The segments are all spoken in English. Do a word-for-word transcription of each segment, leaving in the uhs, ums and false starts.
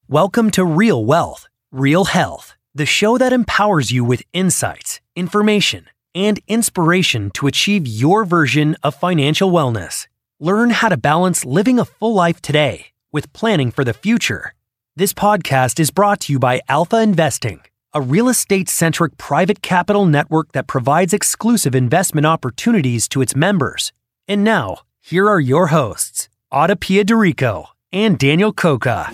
Welcome to Real Wealth, Real Health, the show that empowers you with insights, information, and inspiration to achieve your version of financial wellness. Learn how to balance living a full life today with planning for the future. This podcast is brought to you by Alpha Investing, a real estate-centric private capital network that provides exclusive investment opportunities to its members. And now, here are your hosts, Ada Piederico and Daniel Coca.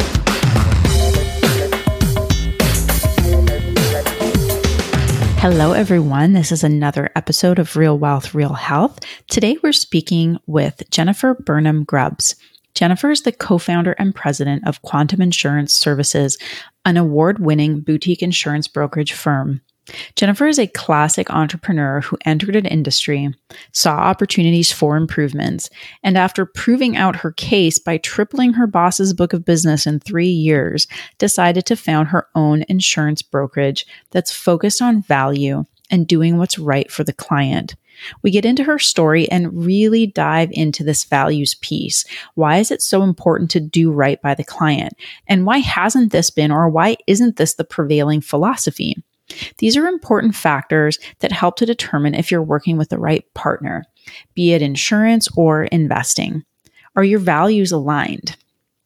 Hello, everyone. This is another episode of Real Wealth, Real Health. Today, we're speaking with Jennifer Burnham Grubbs. Jennifer is the co-founder and president of Quantum Insurance Services, an award-winning boutique insurance brokerage firm. Jennifer is a classic entrepreneur who entered an industry, saw opportunities for improvements, and after proving out her case by tripling her boss's book of business in three years, decided to found her own insurance brokerage that's focused on value and doing what's right for the client. We get into her story and really dive into this values piece. Why is it so important to do right by the client? And why hasn't this been, or why isn't this the prevailing philosophy? These are important factors that help to determine if you're working with the right partner, be it insurance or investing. Are your values aligned?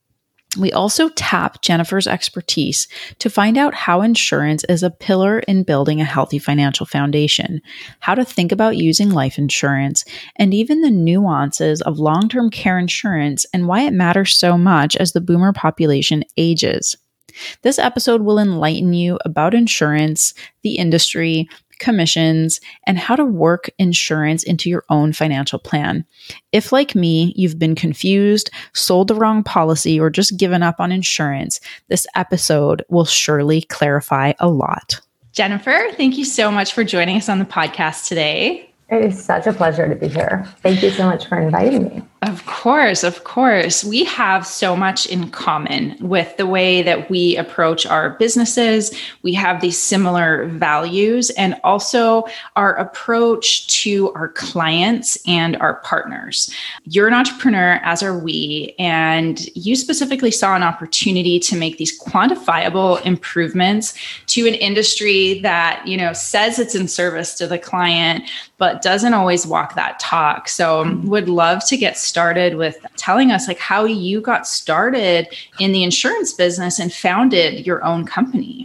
We also tap Jennifer's expertise to find out how insurance is a pillar in building a healthy financial foundation, how to think about using life insurance, and even the nuances of long-term care insurance and why it matters so much as the boomer population ages. This episode will enlighten you about insurance, the industry, commissions, and how to work insurance into your own financial plan. If, like me, you've been confused, sold the wrong policy, or just given up on insurance, this episode will surely clarify a lot. Jennifer, thank you so much for joining us on the podcast today. It is such a pleasure to be here. Thank you so much for inviting me. Of course, of course. We have so much in common with the way that we approach our businesses. We have these similar values and also our approach to our clients and our partners. You're an entrepreneur, as are we, and you specifically saw an opportunity to make these quantifiable improvements to an industry that, you know, says it's in service to the client, but doesn't always walk that talk. So would love to get started with telling us like how you got started in the insurance business and founded your own company.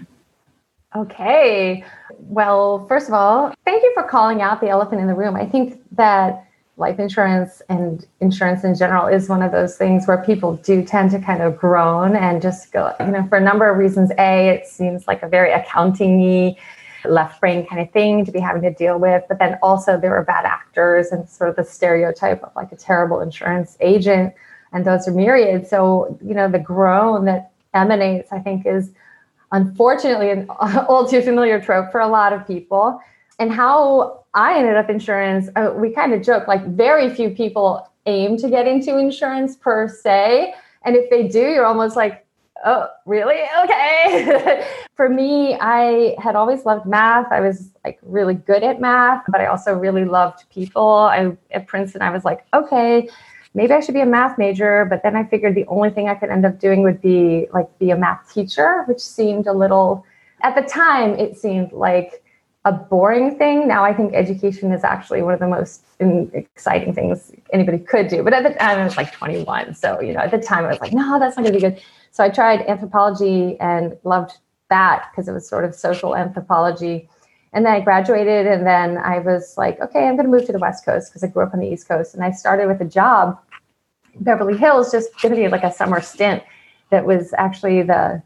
Okay. Well, first of all, thank you for calling out the elephant in the room. I think that life insurance and insurance in general is one of those things where people do tend to kind of groan and just go, you know, for a number of reasons. A, it seems like a very accounting-y, left brain kind of thing to be having to deal with. But then also there are bad actors and sort of the stereotype of like a terrible insurance agent. And those are myriad. So, you know, the groan that emanates, I think, is unfortunately an all too familiar trope for a lot of people. And how I ended up insurance, uh, we kind of joke, like very few people aim to get into insurance per se. And if they do, you're almost like, oh, really? Okay. For me, I had always loved math. I was like really good at math, but I also really loved people. I at Princeton, I was like, okay, maybe I should be a math major. But then I figured the only thing I could end up doing would be like be a math teacher, which seemed a little, at the time, it seemed like a boring thing. Now I think education is actually one of the most exciting things anybody could do. But at the time, I was like twenty-one. So, you know, at the time I was like, no, that's not going to be good. So I tried anthropology and loved that because it was sort of social anthropology. And then I graduated and then I was like, okay, I'm going to move to the West Coast because I grew up on the East Coast. And I started with a job in Beverly Hills, just going to be like a summer stint that was actually the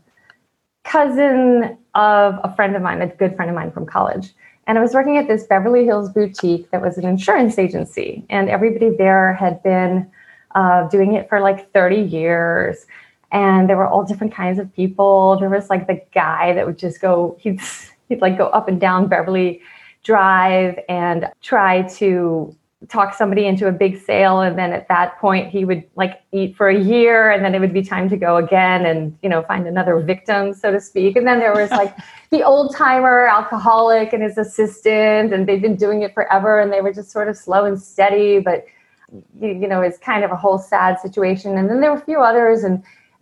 cousin of a friend of mine, a good friend of mine from college. And I was working at this Beverly Hills boutique that was an insurance agency. And everybody there had been uh, doing it for like thirty years. And there were all different kinds of people. There was like the guy that would just go, he'd, he'd like go up and down Beverly Drive and try to talk somebody into a big sale. And then at that point, he would like eat for a year and then it would be time to go again and, you know, find another victim, so to speak. And then there was like the old timer alcoholic and his assistant, and they'd been doing it forever and they were just sort of slow and steady, but you, you know, it's kind of a whole sad situation. And then there were a few others, and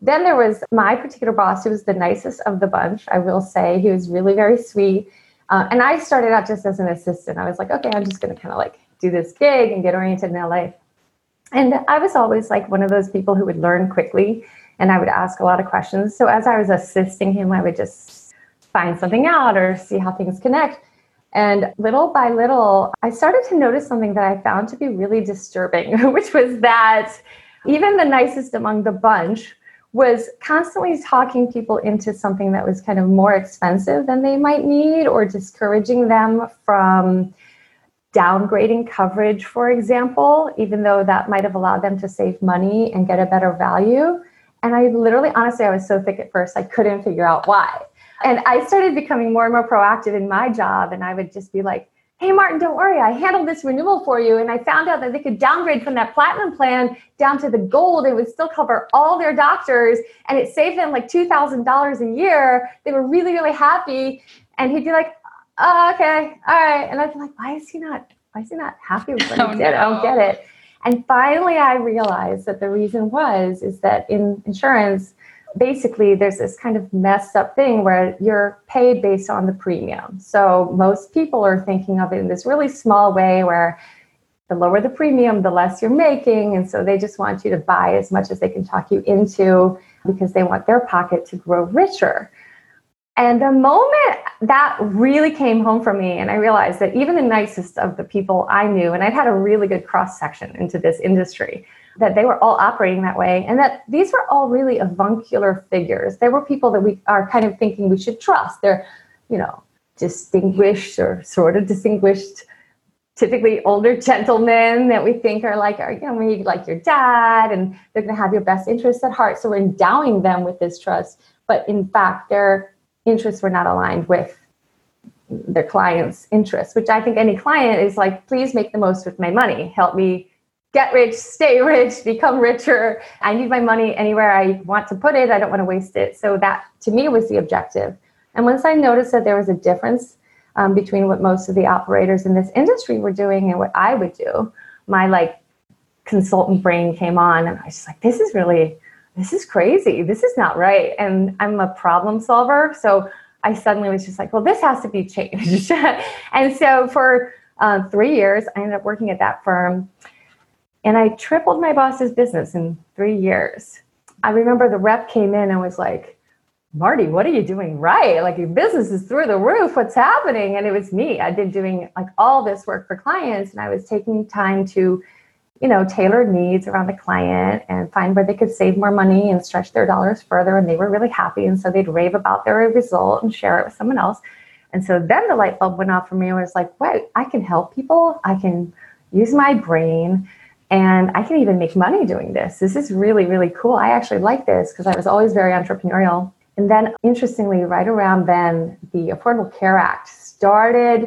Then there was my particular boss, who was the nicest of the bunch, I will say. He was really very sweet. Uh, and I started out just as an assistant. I was like, okay, I'm just going to kind of like do this gig and get oriented in L A. And I was always like one of those people who would learn quickly, and I would ask a lot of questions. So as I was assisting him, I would just find something out or see how things connect. And little by little, I started to notice something that I found to be really disturbing, which was that even the nicest among the bunch was constantly talking people into something that was kind of more expensive than they might need, or discouraging them from downgrading coverage, for example, even though that might have allowed them to save money and get a better value. And I literally, honestly, I was so thick at first, I couldn't figure out why. And I started becoming more and more proactive in my job. And I would just be like, hey, Martin, don't worry, I handled this renewal for you. And I found out that they could downgrade from that platinum plan down to the gold. It would still cover all their doctors. And it saved them like two thousand dollars a year. They were really, really happy. And he'd be like, oh, okay, all right. And I'd be like, why is he not, why is he not happy with what oh, he did? no. I don't get it. And finally, I realized that the reason was, is that in insurance, basically, there's this kind of messed up thing where you're paid based on the premium. So most people are thinking of it in this really small way where the lower the premium, the less you're making. And so they just want you to buy as much as they can talk you into, because they want their pocket to grow richer. And the moment that really came home for me, and I realized that even the nicest of the people I knew, and I'd had a really good cross section into this industry, that they were all operating that way, and that these were all really avuncular figures. They were people that we are kind of thinking we should trust. They're, you know, distinguished or sort of distinguished, typically older gentlemen that we think are like, are, you know, maybe like your dad, and they're going to have your best interests at heart. So we're endowing them with this trust, but in fact, their interests were not aligned with their client's interests, which I think any client is like, please make the most with my money. Help me get rich, stay rich, become richer. I need my money anywhere I want to put it. I don't want to waste it. So that, to me, was the objective. And once I noticed that there was a difference um, between what most of the operators in this industry were doing and what I would do, my like consultant brain came on, and I was just like, this is really, this is crazy. This is not right. And I'm a problem solver. So I suddenly was just like, well, this has to be changed. And so for uh, three years, I ended up working at that firm. And I tripled my boss's business in three years. I remember the rep came in and was like, Marty, what are you doing right? Like, your business is through the roof. What's happening? And it was me. I'd been doing like all this work for clients, and I was taking time to, you know, tailor needs around the client and find where they could save more money and stretch their dollars further. And they were really happy. And so they'd rave about their result and share it with someone else. And so then the light bulb went off for me. I was like, wait, I can help people. I can use my brain. And I can even make money doing this. This is really, really cool. I actually like this because I was always very entrepreneurial. And then, interestingly, right around then, the Affordable Care Act started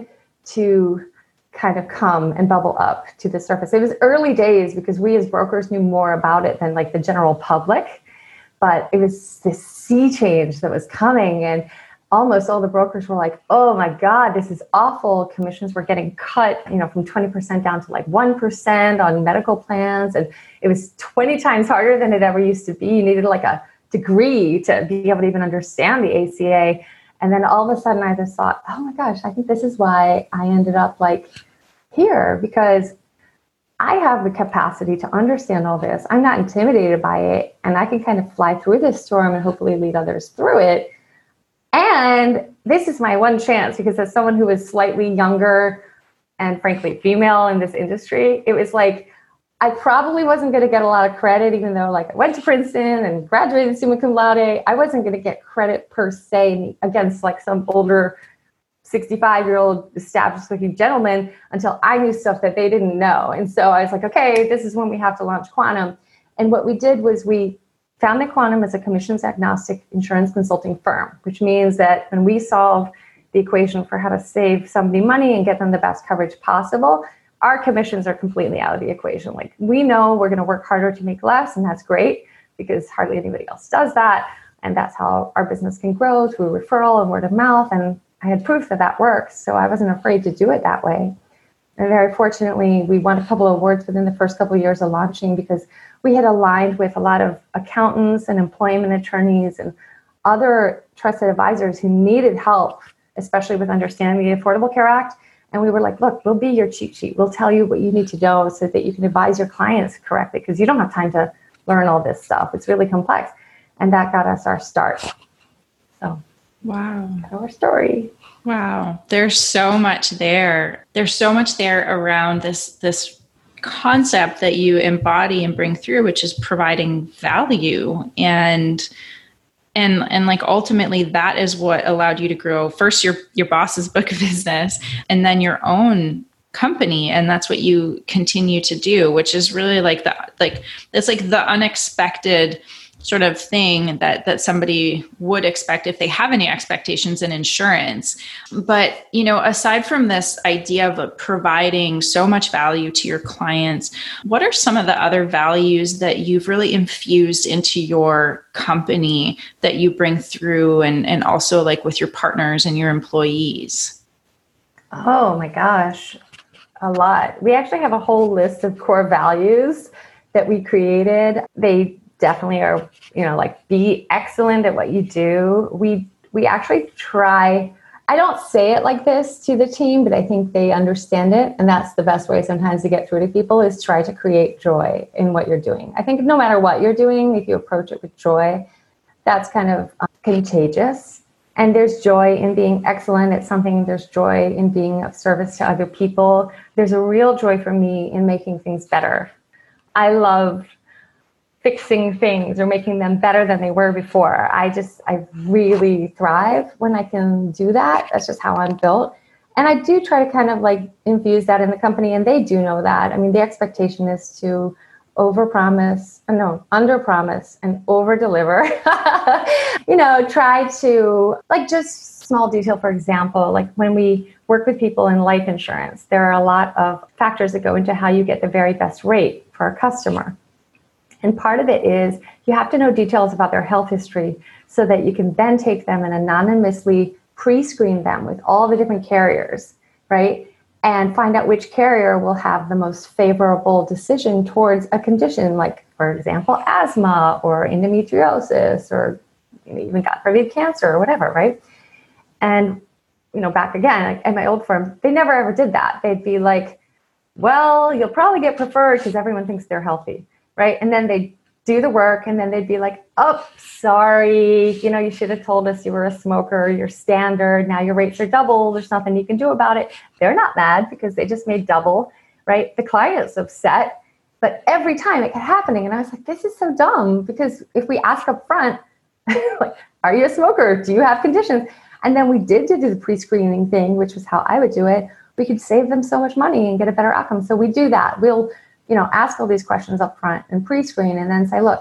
to kind of come and bubble up to the surface. It was early days because we as brokers knew more about it than like the general public. But it was this sea change that was coming. And almost all the brokers were like, oh my God, this is awful. Commissions were getting cut, you know, from twenty percent down to like one percent on medical plans. And it was twenty times harder than it ever used to be. You needed like a degree to be able to even understand the A C A. And then all of a sudden I just thought, oh my gosh, I think this is why I ended up like here, because I have the capacity to understand all this. I'm not intimidated by it. And I can kind of fly through this storm and hopefully lead others through it. And this is my one chance, because as someone who is slightly younger and frankly female in this industry, it was like, I probably wasn't going to get a lot of credit, even though like I went to Princeton and graduated summa cum laude. I wasn't going to get credit per se against like some older sixty-five-year-old established looking gentleman until I knew stuff that they didn't know. And so I was like, okay, this is when we have to launch Quantum. And what we did was we founded Quantum as a commissions agnostic insurance consulting firm, which means that when we solve the equation for how to save somebody money and get them the best coverage possible, our commissions are completely out of the equation. Like, we know we're going to work harder to make less, and that's great because hardly anybody else does that. And that's how our business can grow, through referral and word of mouth. And I had proof that that works, so I wasn't afraid to do it that way. And very fortunately, we won a couple of awards within the first couple of years of launching, because we had aligned with a lot of accountants and employment attorneys and other trusted advisors who needed help, especially with understanding the Affordable Care Act. And we were like, look, we'll be your cheat sheet. We'll tell you what you need to know so that you can advise your clients correctly, because you don't have time to learn all this stuff. It's really complex. And that got us our start. So, wow. Our story. Wow. There's so much there. There's so much there around this, this concept that you embody and bring through, which is providing value. And And and like ultimately that is what allowed you to grow first your your boss's book of business and then your own company. And that's what you continue to do, which is really like the like it's like the unexpected sort of thing that that somebody would expect if they have any expectations in insurance. But, you know, aside from this idea of providing so much value to your clients, what are some of the other values that you've really infused into your company that you bring through and, and also like with your partners and your employees? Oh my gosh, a lot. We actually have a whole list of core values that we created. They definitely are, you know, like be excellent at what you do. We we actually try, I don't say it like this to the team, but I think they understand it. And that's the best way sometimes to get through to people is try to create joy in what you're doing. I think no matter what you're doing, if you approach it with joy, that's kind of um, contagious. And there's joy in being excellent at something. There's joy in being of service to other people. There's a real joy for me in making things better. I love fixing things or making them better than they were before. I just, I really thrive when I can do that. That's just how I'm built. And I do try to kind of like infuse that in the company, and they do know that. I mean, the expectation is to overpromise, no, underpromise and overdeliver. You know, try to, like, just small detail, for example, like when we work with people in life insurance, there are a lot of factors that go into how you get the very best rate for a customer. And part of it is you have to know details about their health history so that you can then take them and anonymously pre-screen them with all the different carriers, right? And find out which carrier will have the most favorable decision towards a condition, like, for example, asthma or endometriosis or, you know, even God forbid cancer or whatever, right? And, you know, back again, at my old firm, they never ever did that. They'd be like, well, you'll probably get preferred because everyone thinks they're healthy. Right. And then they do the work and then they'd be like, oh, sorry, you know, you should have told us you were a smoker, you're standard. Now your rates are double. There's nothing you can do about it. They're not mad because they just made double. Right. The client's upset. But every time it kept happening. And I was like, this is so dumb, because if we ask up front, like, are you a smoker? Do you have conditions? And then we did do the pre-screening thing, which was how I would do it. We could save them so much money and get a better outcome. So we do that. We'll you know, ask all these questions up front and pre-screen and then say, look,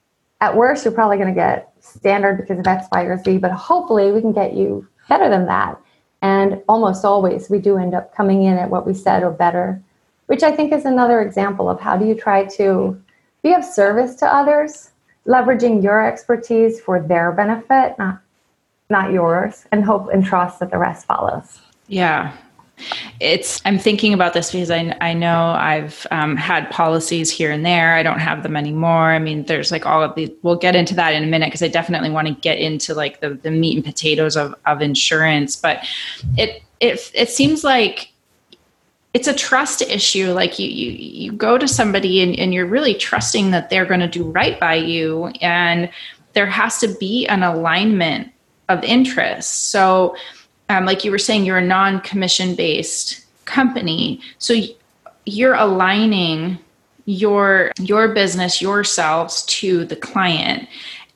at worst, you're probably going to get standard because of X, Y, or Z, but hopefully we can get you better than that. And almost always we do end up coming in at what we said or better, which I think is another example of how do you try to be of service to others, leveraging your expertise for their benefit, not not yours, and hope and trust that the rest follows. Yeah. It's, I'm thinking about this because I, I know I've um, had policies here and there. I don't have them anymore. I mean, there's like all of the, we'll get into that in a minute because I definitely want to get into like the, the meat and potatoes of, of insurance. But it, it, it seems like it's a trust issue. Like you, you, you go to somebody and, and you're really trusting that they're going to do right by you. And there has to be an alignment of interests. So Um, like you were saying, you're a non-commission based company. So you're aligning your, your business, yourselves to the client.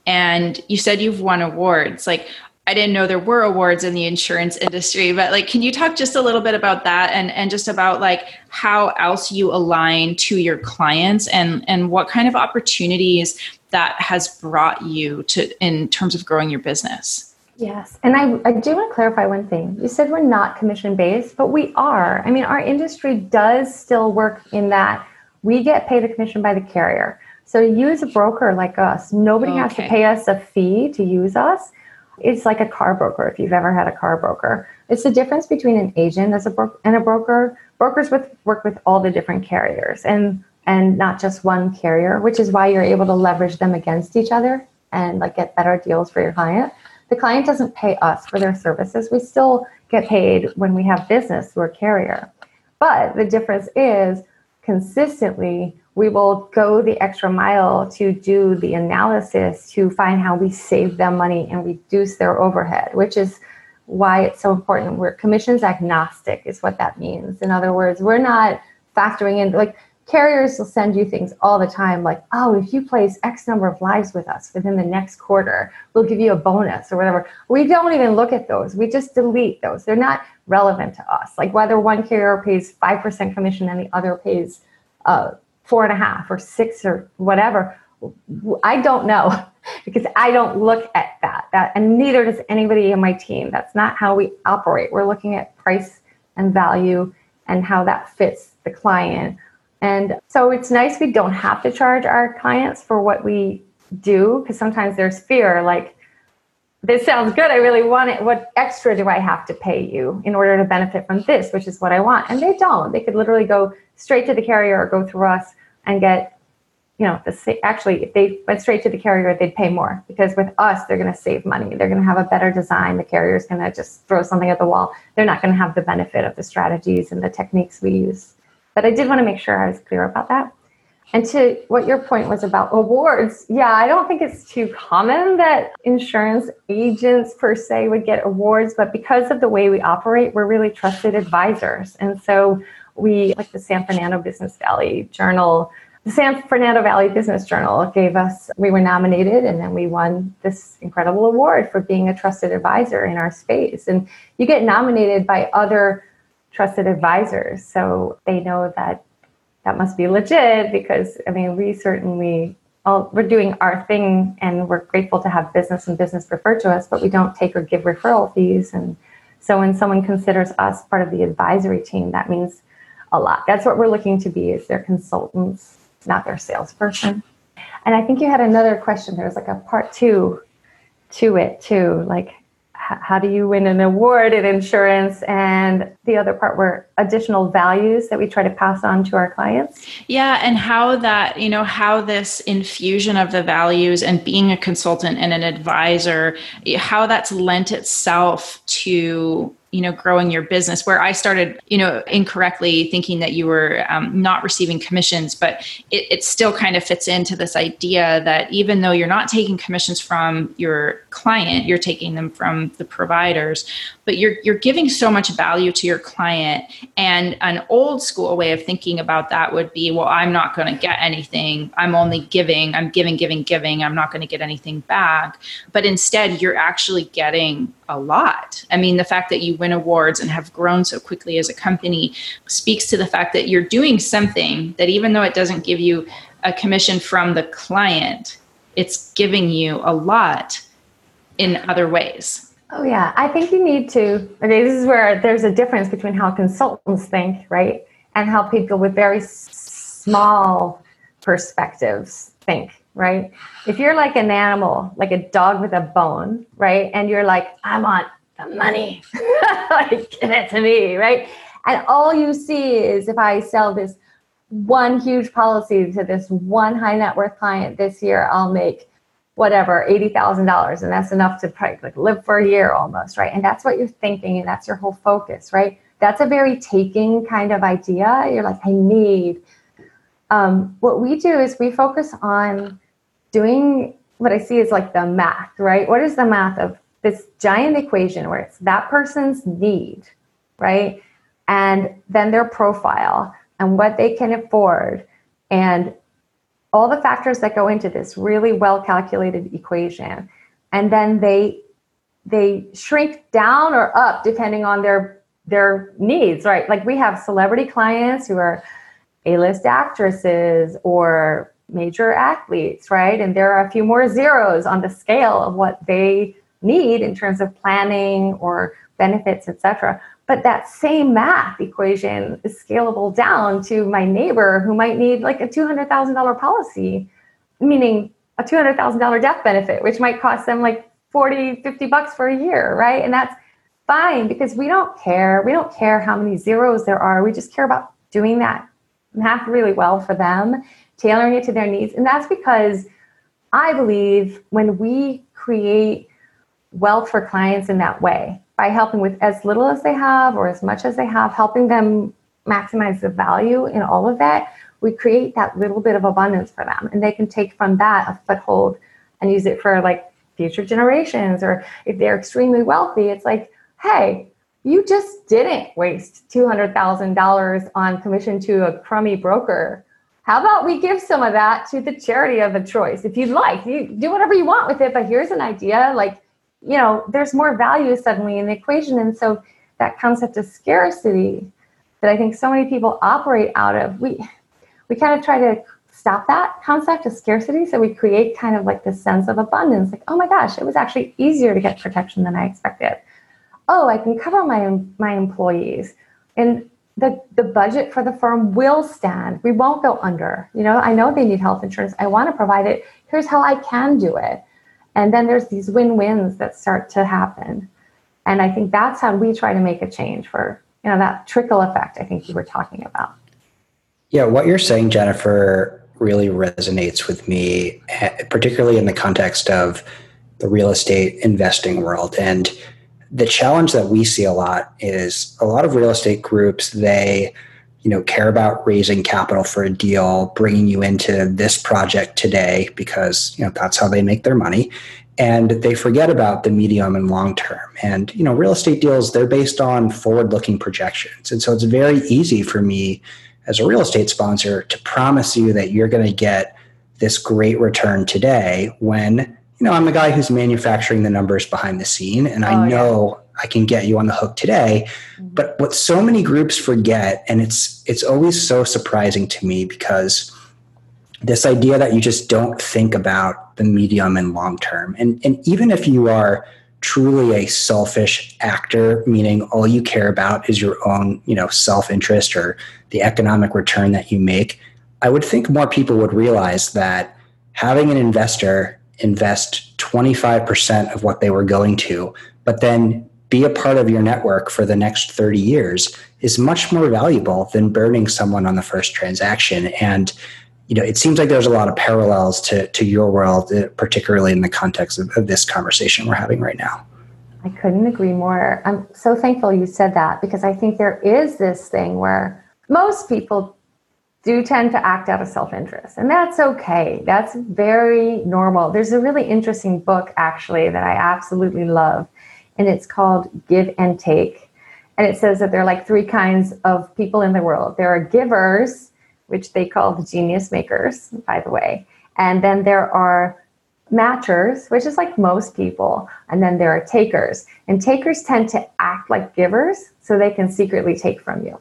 And you said you've won awards. Like, I didn't know there were awards in the insurance industry, but like, can you talk just a little bit about that and, and just about like how else you align to your clients and, and what kind of opportunities that has brought you to in terms of growing your business? Yes. And I, I do want to clarify one thing. You said we're not commission-based, but we are. I mean, our industry does still work in that we get paid a commission by the carrier. So to use a broker like us, nobody okay. has to pay us a fee to use us. It's like a car broker, if you've ever had a car broker. It's the difference between an agent as a bro- and a broker. Brokers with, work with all the different carriers. And and not just one carrier, which is why you're able to leverage them against each other and like get better deals for your client. The client doesn't pay us for their services. We still get paid when we have business through a carrier. But the difference is consistently, we will go the extra mile to do the analysis to find how we save them money and reduce their overhead, which is why it's so important. We're commissions agnostic is what that means. In other words, we're not factoring in, like carriers will send you things all the time like, oh, if you place X number of lives with us within the next quarter, we'll give you a bonus or whatever. We don't even look at those. We just delete those. They're not relevant to us. Like whether one carrier pays five percent commission and the other pays uh, four and a half or six or whatever. I don't know because I don't look at that. That and neither does anybody in my team. That's not how we operate. We're looking at price and value and how that fits the client. And so it's nice we don't have to charge our clients for what we do, because sometimes there's fear like, this sounds good, I really want it. What extra do I have to pay you in order to benefit from this, which is what I want? And they don't. They could literally go straight to the carrier or go through us and get, you know, the actually, if they went straight to the carrier, they'd pay more because with us, they're going to save money. They're going to have a better design. The carrier's going to just throw something at the wall. They're not going to have the benefit of the strategies and the techniques we use. But I did want to make sure I was clear about that. And to what your point was about awards, yeah, I don't think it's too common that insurance agents per se would get awards, but because of the way we operate, we're really trusted advisors. And so we, like the San Fernando Business Valley Journal, the San Fernando Valley Business Journal gave us, we were nominated and then we won this incredible award for being a trusted advisor in our space. And you get nominated by other trusted advisors, so they know that that must be legit because, I mean, we certainly, all, we're doing our thing and we're grateful to have business and business referred to us, but we don't take or give referral fees. And so when someone considers us part of the advisory team, that means a lot. That's what we're looking to be, is their consultants, not their salesperson. And I think you had another question. There was like a part two to it too, like how do you win an award in insurance? And the other part were additional values that we try to pass on to our clients. Yeah. And how that, you know, how this infusion of the values and being a consultant and an advisor, how that's lent itself to, you know, growing your business, where I started, you know, incorrectly thinking that you were um, not receiving commissions, but it, it still kind of fits into this idea that even though you're not taking commissions from your client, you're taking them from the providers, but you're you're giving so much value to your client. And an old school way of thinking about that would be, well, I'm not going to get anything. I'm only giving, I'm giving, giving, giving. I'm not going to get anything back. But instead, you're actually getting a lot. I mean, the fact that you win awards and have grown so quickly as a company speaks to the fact that you're doing something that, even though it doesn't give you a commission from the client, it's giving you a lot in other ways. Oh, yeah. I think you need to, okay, this is where there's a difference between how consultants think, right? And how people with very s- small perspectives think, right? If you're like an animal, like a dog with a bone, right? And you're like, I want the money, like, give it to me, right? And all you see is if I sell this one huge policy to this one high net worth client this year, I'll make whatever, eighty thousand dollars. And that's enough to probably like live for a year almost, right? And that's what you're thinking. And that's your whole focus, right? That's a very taking kind of idea. You're like, I need. Um, what we do is we focus on doing what I see is like the math, right? What is the math of this giant equation where it's that person's need, right? And then their profile and what they can afford and all the factors that go into this really well-calculated equation. And then they they shrink down or up depending on their their needs, right? Like we have celebrity clients who are A-list actresses or major athletes, right? And there are a few more zeros on the scale of what they need in terms of planning or benefits, et cetera. But that same math equation is scalable down to my neighbor who might need like a two hundred thousand dollars policy, meaning a two hundred thousand dollars death benefit, which might cost them like forty, fifty bucks for a year, right? And that's fine because we don't care. We don't care how many zeros there are. We just care about doing that math really well for them, tailoring it to their needs. And that's because I believe when we create wealth for clients in that way, by helping with as little as they have or as much as they have, helping them maximize the value in all of that, we create that little bit of abundance for them. And they can take from that a foothold and use it for like future generations. Or if they're extremely wealthy, it's like, hey, you just didn't waste two hundred thousand dollars on commission to a crummy broker. How about we give some of that to the charity of a choice? If you'd like, you do whatever you want with it, but here's an idea. Like, you know, there's more value suddenly in the equation. And so that concept of scarcity that I think so many people operate out of, we we kind of try to stop that concept of scarcity. So we create kind of like this sense of abundance, like, oh my gosh, it was actually easier to get protection than I expected. Oh, I can cover my my employees. And the, the budget for the firm will stand. We won't go under. You know, I know they need health insurance. I want to provide it. Here's how I can do it. And then there's these win-wins that start to happen. And I think that's how we try to make a change for, you know, that trickle effect I think you were talking about. Yeah, what you're saying, Jennifer, really resonates with me, particularly in the context of the real estate investing world. And the challenge that we see a lot is a lot of real estate groups, they, you know, care about raising capital for a deal, bringing you into this project today because, you know, that's how they make their money. And they forget about the medium and long term. And, you know, real estate deals, they're based on forward-looking projections. And so it's very easy for me as a real estate sponsor to promise you that you're going to get this great return today when, you know, I'm the guy who's manufacturing the numbers behind the scene, and I oh, know yeah. I can get you on the hook today. Mm-hmm. But what so many groups forget, and it's it's always so surprising to me, because this idea that you just don't think about the medium and long term. And, and even if you are truly a selfish actor, meaning all you care about is your own, you know, self-interest or the economic return that you make, I would think more people would realize that having an investor invest twenty-five percent of what they were going to, but then be a part of your network for the next thirty years is much more valuable than burning someone on the first transaction. And, you know, it seems like there's a lot of parallels to, to your world, particularly in the context of, of this conversation we're having right now. I couldn't agree more. I'm so thankful you said that, because I think there is this thing where most people do tend to act out of self-interest, and that's okay. That's very normal. There's a really interesting book, actually, that I absolutely love, and it's called Give and Take. And it says that there are like three kinds of people in the world. There are givers, which they call the genius makers, by the way. And then there are matchers, which is like most people. And then there are takers. And takers tend to act like givers so they can secretly take from you.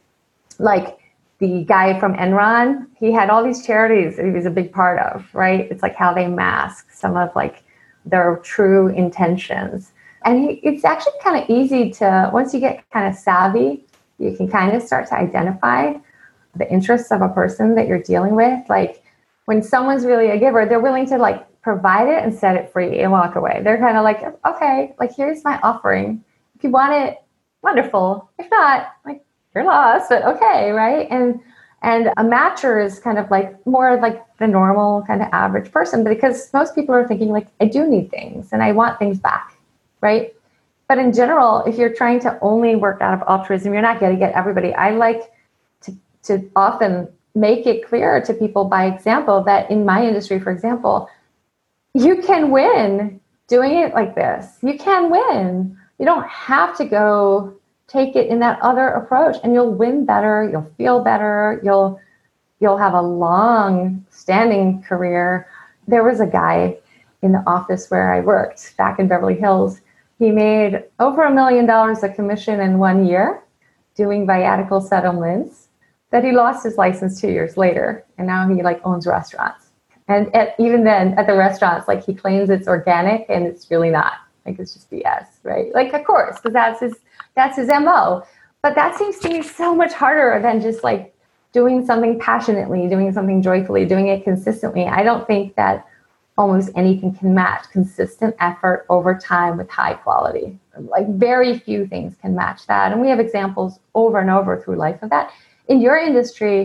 Like the guy from Enron, he had all these charities that he was a big part of, right? It's like how they mask some of like their true intentions. And he, it's actually kind of easy to, once you get kind of savvy, you can kind of start to identify the interests of a person that you're dealing with. Like when someone's really a giver, they're willing to like provide it and set it free and walk away. They're kind of like, okay, like here's my offering. If you want it, wonderful. If not, like you're lost, but okay, right? And and a matcher is kind of like more like the normal kind of average person, but because most people are thinking like, I do need things and I want things back, right? But in general, if you're trying to only work out of altruism, you're not going to get everybody. I like to to often make it clear to people by example that in my industry, for example, you can win doing it like this. You can win. You don't have to go take it in that other approach, and you'll win better. You'll feel better. You'll you'll have a long standing career. There was a guy in the office where I worked back in Beverly Hills. He made over a million dollars of commission in one year doing viatical settlements, that he lost his license two years later. And now he like owns restaurants. And at, even then at the restaurants, like he claims it's organic and it's really not. Like it's just B S, right? Like, of course, because that's his, that's his M O. But that seems to me so much harder than just like doing something passionately, doing something joyfully, doing it consistently. I don't think that almost anything can match consistent effort over time with high quality. Like very few things can match that. And we have examples over and over through life of that. In your industry,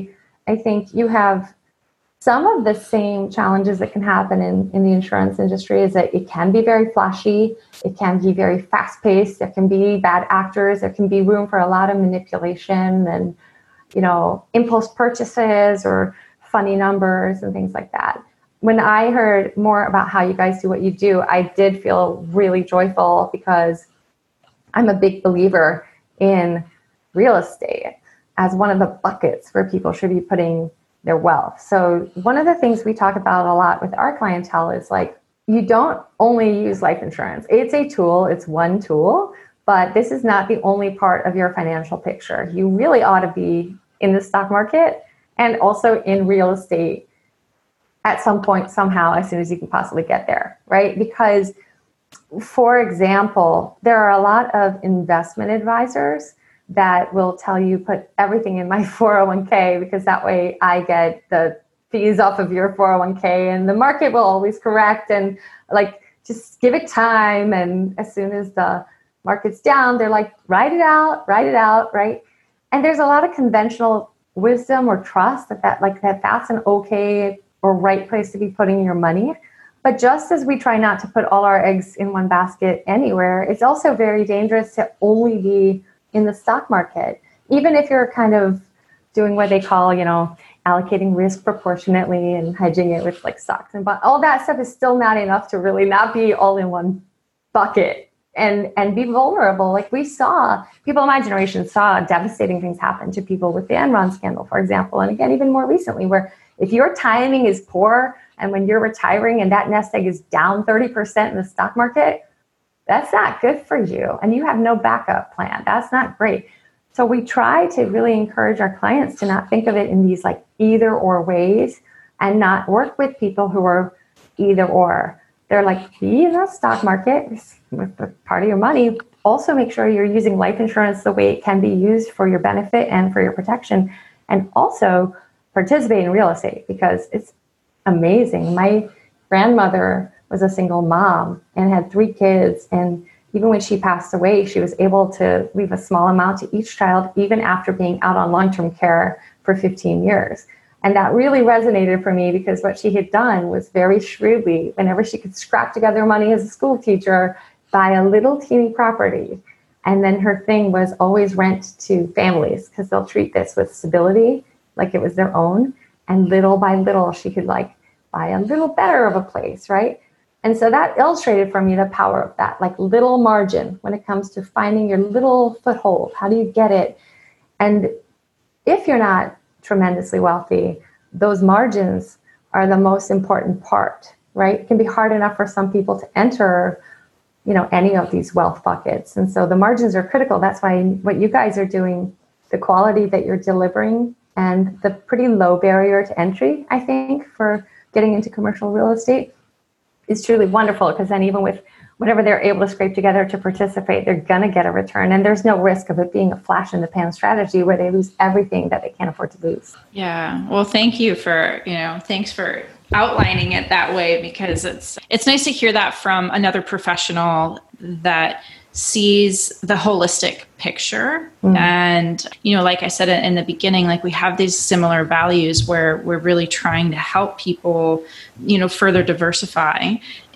I think you have some of the same challenges that can happen in, in the insurance industry is that it can be very flashy. It can be very fast paced. There can be bad actors. There can be room for a lot of manipulation and, you know, impulse purchases or funny numbers and things like that. When I heard more about how you guys do what you do, I did feel really joyful because I'm a big believer in real estate as one of the buckets where people should be putting their wealth. So one of the things we talk about a lot with our clientele is like, you don't only use life insurance. It's a tool, it's one tool, but this is not the only part of your financial picture. You really ought to be in the stock market and also in real estate at some point, somehow, as soon as you can possibly get there, right? Because, for example, there are a lot of investment advisors that will tell you put everything in my four oh one k because that way I get the fees off of your four oh one k and the market will always correct and like just give it time. And as soon as the market's down, they're like, write it out, write it out, right? And there's a lot of conventional wisdom or trust that, that like that that's an okay or right place to be putting your money. But just as we try not to put all our eggs in one basket anywhere, it's also very dangerous to only be in the stock market, even if you're kind of doing what they call, you know, allocating risk proportionately and hedging it with like stocks and bonds. All that stuff is still not enough to really not be all in one bucket and, and be vulnerable. Like we saw, people in my generation saw devastating things happen to people with the Enron scandal, for example. And again, even more recently, where if your timing is poor and when you're retiring and that nest egg is down thirty percent in the stock market, that's not good for you. And you have no backup plan. That's not great. So we try to really encourage our clients to not think of it in these like either or ways and not work with people who are either or. They're like, be in the stock market with the part of your money. Also make sure you're using life insurance the way it can be used for your benefit and for your protection. And also participate in real estate because it's amazing. My grandmother was a single mom and had three kids. And even when she passed away, she was able to leave a small amount to each child, even after being out on long-term care for fifteen years. And that really resonated for me because what she had done was very shrewdly, whenever she could scrap together money as a school teacher, buy a little teeny property. And then her thing was always rent to families because they'll treat this with stability, like it was their own. And little by little, she could like buy a little better of a place, right? And so that illustrated for me the power of that, like little margin when it comes to finding your little foothold. How do you get it? And if you're not tremendously wealthy, those margins are the most important part, right? It can be hard enough for some people to enter, you know, any of these wealth buckets. And so the margins are critical. That's why what you guys are doing, the quality that you're delivering and the pretty low barrier to entry, I think, for getting into commercial real estate is truly wonderful because then even with whatever they're able to scrape together to participate, they're going to get a return. And there's no risk of it being a flash in the pan strategy where they lose everything that they can't afford to lose. Yeah. Well, thank you for, you know, thanks for outlining it that way because it's, it's nice to hear that from another professional that sees the holistic picture. Mm. And, you know, like I said in the beginning, like we have these similar values where we're really trying to help people, you know, further diversify.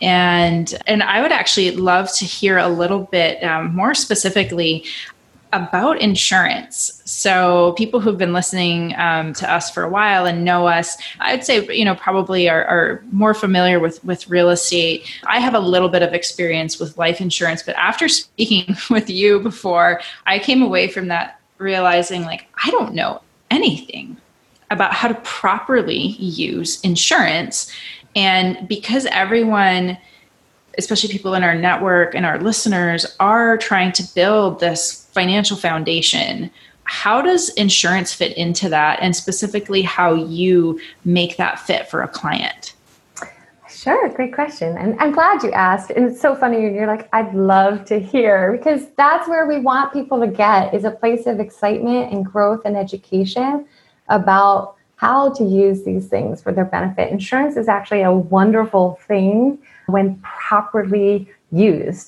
And, and I would actually love to hear a little bit um, more specifically about insurance. So people who've been listening um, to us for a while and know us, I'd say, you know, probably are, are more familiar with, with real estate. I have a little bit of experience with life insurance, but after speaking with you before, I came away from that realizing like, I don't know anything about how to properly use insurance. And because everyone, especially people in our network and our listeners, are trying to build this financial foundation, how does insurance fit into that? And specifically how you make that fit for a client? Sure. Great question. And I'm glad you asked. And it's so funny. You're like, I'd love to hear because that's where we want people to get is a place of excitement and growth and education about how to use these things for their benefit. Insurance is actually a wonderful thing when properly used.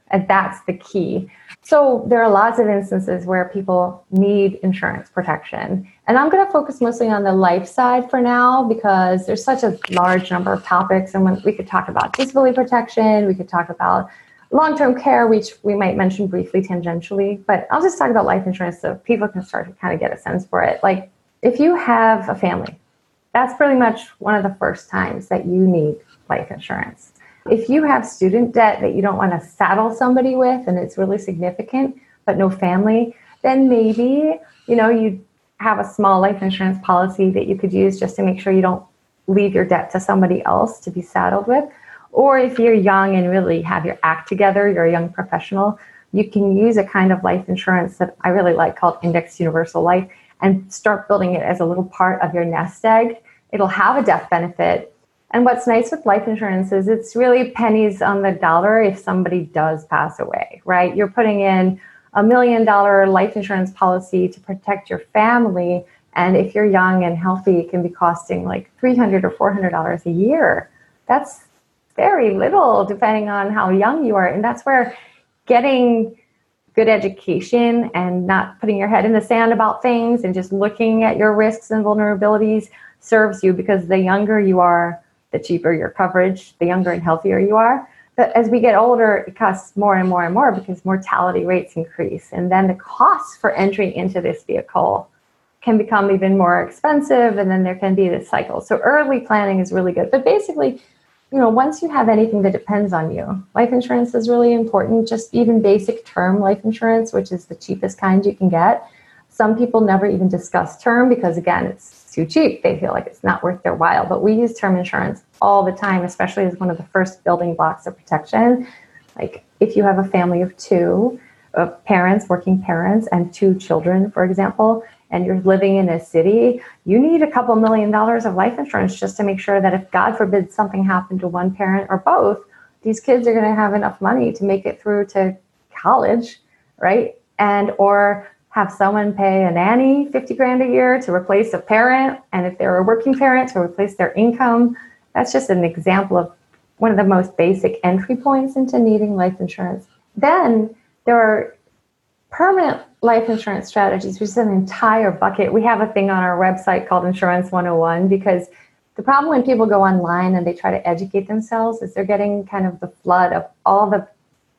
And that's the key. So there are lots of instances where people need insurance protection. And I'm going to focus mostly on the life side for now because there's such a large number of topics. And when we could talk about disability protection, we could talk about long-term care, which we might mention briefly tangentially. But I'll just talk about life insurance so people can start to kind of get a sense for it. Like if you have a family, that's pretty much one of the first times that you need life insurance. If you have student debt that you don't want to saddle somebody with and it's really significant, but no family, then maybe, you know, you have a small life insurance policy that you could use just to make sure you don't leave your debt to somebody else to be saddled with. Or if you're young and really have your act together, you're a young professional, you can use a kind of life insurance that I really like called Indexed Universal Life and start building it as a little part of your nest egg. It'll have a death benefit. And what's nice with life insurance is it's really pennies on the dollar if somebody does pass away, right? You're putting in a million dollar life insurance policy to protect your family. And if you're young and healthy, it can be costing like three hundred dollars or four hundred dollars a year. That's very little depending on how young you are. And that's where getting good education and not putting your head in the sand about things and just looking at your risks and vulnerabilities serves you, because the younger you are, the cheaper your coverage, the younger and healthier you are. But as we get older, it costs more and more and more because mortality rates increase. And then the costs for entering into this vehicle can become even more expensive. And then there can be this cycle. So early planning is really good. But basically, you know, once you have anything that depends on you, life insurance is really important. Just even basic term life insurance, which is the cheapest kind you can get. Some people never even discuss term because, again, it's too cheap. They feel like it's not worth their while. But we use term insurance all the time, especially as one of the first building blocks of protection. Like if you have a family of two, of parents, working parents, and two children, for example, and you're living in a city, you need a couple million dollars of life insurance just to make sure that if God forbid something happened to one parent or both, these kids are going to have enough money to make it through to college, right? And or have someone pay a nanny fifty grand a year to replace a parent. And if they're a working parent, to replace their income. That's just an example of one of the most basic entry points into needing life insurance. Then there are permanent life insurance strategies, which is an entire bucket. We have a thing on our website called Insurance one oh one, because the problem when people go online and they try to educate themselves is they're getting kind of the flood of all the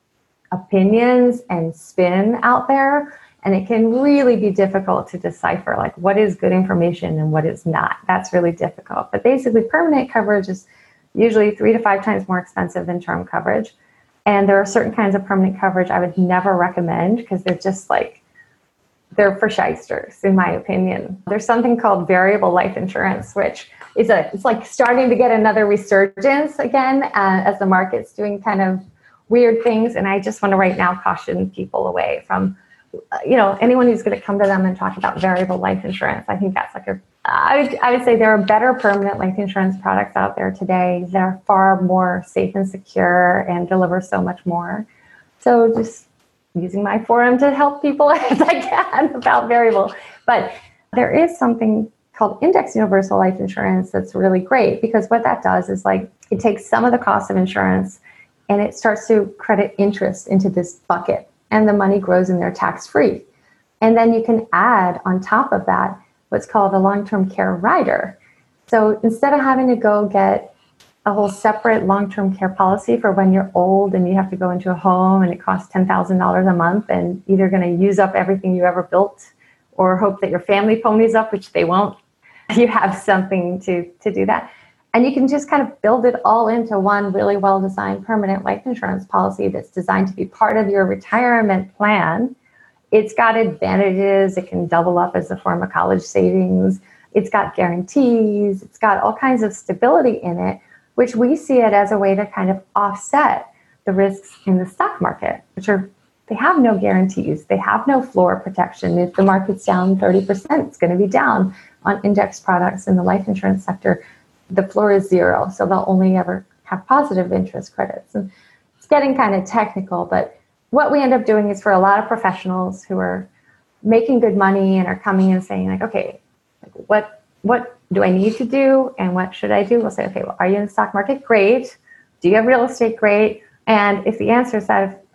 opinions and spin out there. And it can really be difficult to decipher, like what is good information and what is not. That's really difficult. But basically, permanent coverage is usually three to five times more expensive than term coverage. And there are certain kinds of permanent coverage I would never recommend because they're just like, they're for shysters, in my opinion. There's something called variable life insurance, which is a, it's like starting to get another resurgence again uh, as the market's doing kind of weird things. And I just want to right now caution people away from, you know, anyone who's going to come to them and talk about variable life insurance. I think that's like a, I would, I would say there are better permanent life insurance products out there today that are far more safe and secure and deliver so much more. So just using my forum to help people as I can about variable. But there is something called Indexed Universal Life Insurance that's really great, because what that does is like it takes some of the cost of insurance and it starts to credit interest into this bucket. And the money grows in there tax-free. And then you can add on top of that what's called a long-term care rider. So instead of having to go get a whole separate long-term care policy for when you're old and you have to go into a home and it costs ten thousand dollars a month and either going to use up everything you ever built or hope that your family ponies up, which they won't, you have something to, to do that. And you can just kind of build it all into one really well-designed permanent life insurance policy that's designed to be part of your retirement plan. It's got advantages. It can double up as a form of college savings. It's got guarantees. It's got all kinds of stability in it, which we see it as a way to kind of offset the risks in the stock market, which are, they have no guarantees. They have no floor protection. If the market's down thirty percent, it's going to be down on index products in the life insurance sector. The floor is zero, so they'll only ever have positive interest credits. And it's getting kind of technical, but what we end up doing is for a lot of professionals who are making good money and are coming and saying like, okay, like what what do I need to do and what should I do? We'll say, okay, well, are you in the stock market? Great. Do you have real estate? Great. And if the answer is that if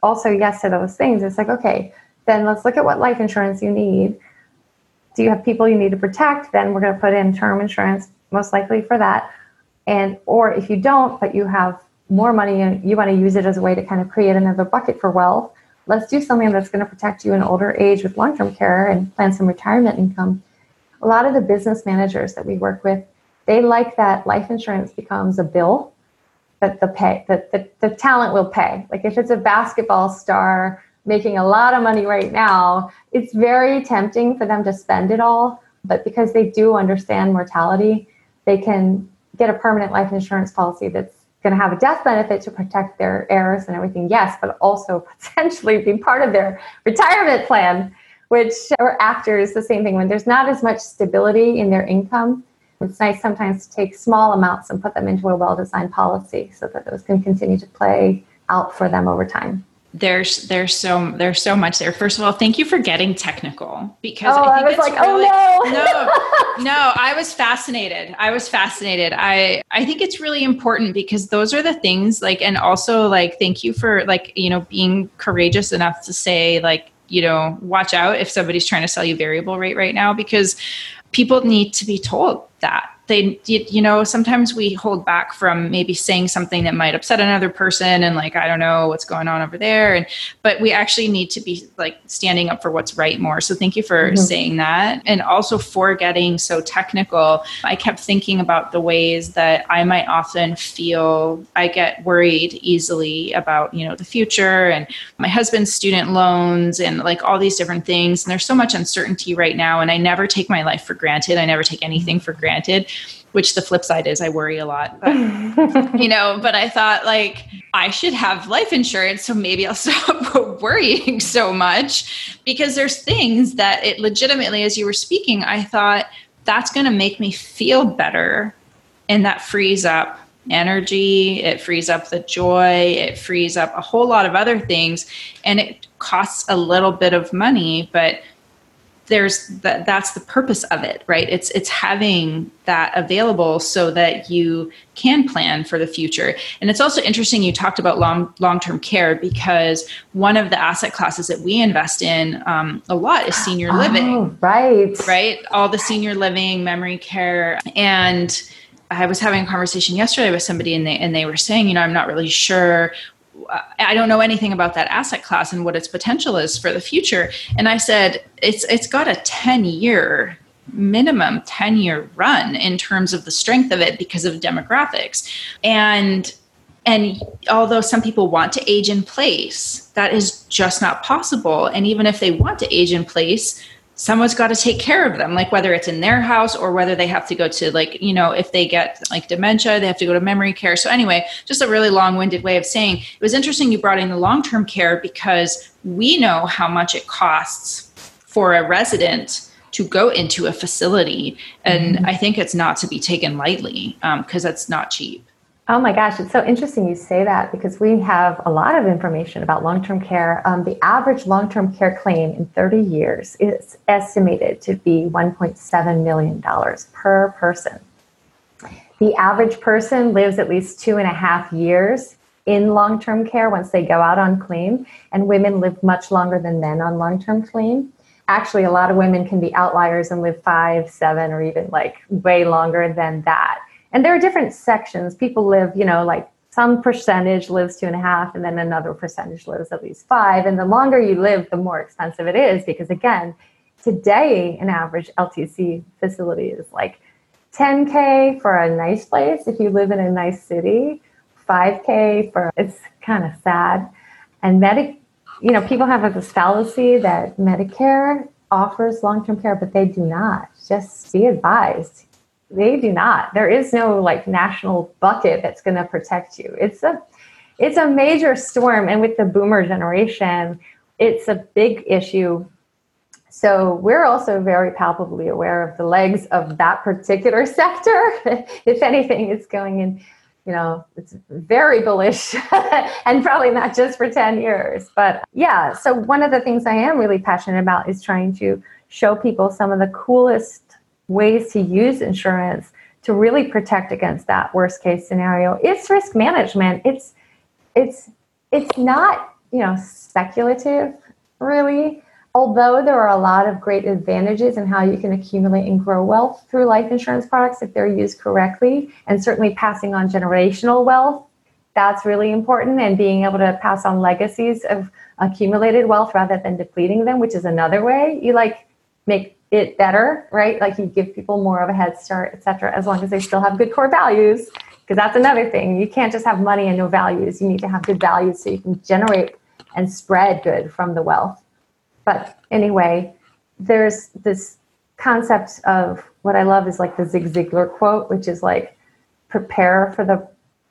also yes to those things, it's like, okay, then let's look at what life insurance you need. Do you have people you need to protect? Then we're going to put in term insurance, most likely for that. And, or if you don't, but you have more money and you want to use it as a way to kind of create another bucket for wealth, let's do something that's going to protect you in older age with long-term care and plan some retirement income. A lot of the business managers that we work with, they like that life insurance becomes a bill that the pay, that the, the talent will pay. Like if it's a basketball star making a lot of money right now, it's very tempting for them to spend it all. But because they do understand mortality, they can get a permanent life insurance policy that's going to have a death benefit to protect their heirs and everything, yes, but also potentially be part of their retirement plan, which or actors, the same thing. When there's not as much stability in their income, it's nice sometimes to take small amounts and put them into a well-designed policy so that those can continue to play out for them over time. There's there's so there's so much there. First of all, thank you for getting technical because oh, I think I was it's like, really, oh no, no, I was fascinated. I was fascinated. I I think it's really important because those are the things like, and also like, thank you for like, you know, being courageous enough to say like, you know, watch out if somebody's trying to sell you variable rate right now, because people need to be told that. They, you know, sometimes we hold back from maybe saying something that might upset another person and like, I don't know what's going on over there. And, but we actually need to be like standing up for what's right more. So thank you for mm-hmm. saying that. And also for getting so technical. I kept thinking about the ways that I might often feel I get worried easily about, you know, the future and my husband's student loans and like all these different things. And there's so much uncertainty right now. And I never take my life for granted. I never take anything for granted. Which the flip side is I worry a lot, but, you know, but I thought like I should have life insurance. So maybe I'll stop worrying so much because there's things that it legitimately, as you were speaking, I thought that's going to make me feel better. And that frees up energy. It frees up the joy. It frees up a whole lot of other things. And it costs a little bit of money, but there's that, that's the purpose of it, right? It's, it's having that available so that you can plan for the future. And it's also interesting. You talked about long, long-term care because one of the asset classes that we invest in um, a lot is senior living, oh, right? Right. All the senior living, memory care. And I was having a conversation yesterday with somebody and they, and they were saying, you know, I'm not really sure I don't know anything about that asset class and what its potential is for the future. And I said, it's it's got a ten year minimum ten year run in terms of the strength of it because of demographics. And and although some people want to age in place, that is just not possible. And even if they want to age in place, someone's got to take care of them, like whether it's in their house or whether they have to go to like, you know, if they get like dementia, they have to go to memory care. So anyway, just a really long-winded way of saying it was interesting you brought in the long-term care because we know how much it costs for a resident to go into a facility. And mm-hmm. I think it's not to be taken lightly because um, that's not cheap. Oh my gosh, it's so interesting you say that because we have a lot of information about long-term care. Um, the average long-term care claim in thirty years is estimated to be one point seven million dollars per person. The average person lives at least two and a half years in long-term care once they go out on claim, and women live much longer than men on long-term claim. Actually, a lot of women can be outliers and live five, seven, or even like way longer than that. And there are different sections. People live, you know, like some percentage lives two and a half, and then another percentage lives at least five. And the longer you live, the more expensive it is. Because again, today, an average L T C facility is like ten K for a nice place if you live in a nice city, five K for, it's kind of sad. And Medi- you know, people have this fallacy that Medicare offers long-term care, but they do not. Just be advised. They do not. There is no like national bucket that's going to protect you. It's a, it's a major storm. And with the boomer generation, it's a big issue. So we're also very palpably aware of the legs of that particular sector. If anything, it's going in, you know, it's very bullish and probably not just for ten years. But yeah, so one of the things I am really passionate about is trying to show people some of the coolest ways to use insurance to really protect against that worst case scenario. It's risk management. It's it's it's not you know, speculative, really. Although there are a lot of great advantages in how you can accumulate and grow wealth through life insurance products if they're used correctly, and certainly passing on generational wealth, that's really important, and being able to pass on legacies of accumulated wealth rather than depleting them, which is another way you like make it better, right? Like you give people more of a head start, et cetera, as long as they still have good core values, because that's another thing. You can't just have money and no values. You need to have good values so you can generate and spread good from the wealth. But anyway, there's this concept of what I love is like the Zig Ziglar quote, which is like, prepare for the